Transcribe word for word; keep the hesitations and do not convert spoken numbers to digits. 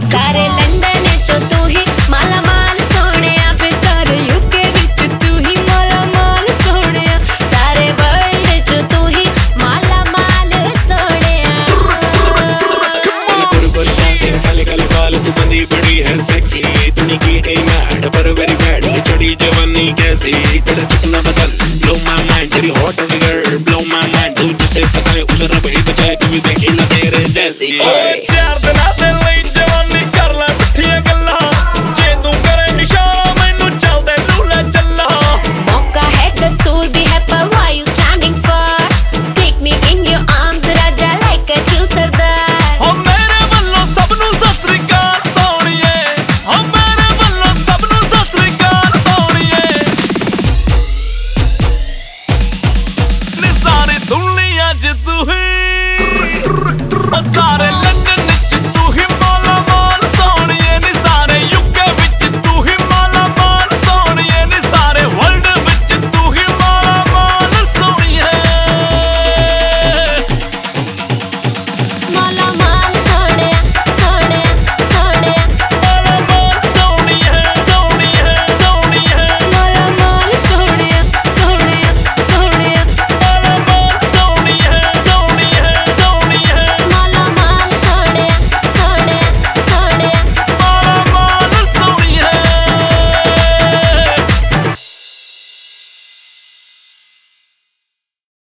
सारे लंदन चो तू ही माला माल सोने, फिर सारे यूके विच तू ही माला माल सोने, सारे वर्ल्ड चो तू ही माला माल सोने। काले काले बाल तू बंदी बड़ी है सेक्सी, तूने की है मैड पर वेरी बैड, ये चढ़ी जवानी कैसी, तेरा चिकना बदल blow my mind, तेरी hot figure blow my mind, तू जिसे फंसाए उसे रबड़ी बजाए, कभी देखी ना तेरे जैसी।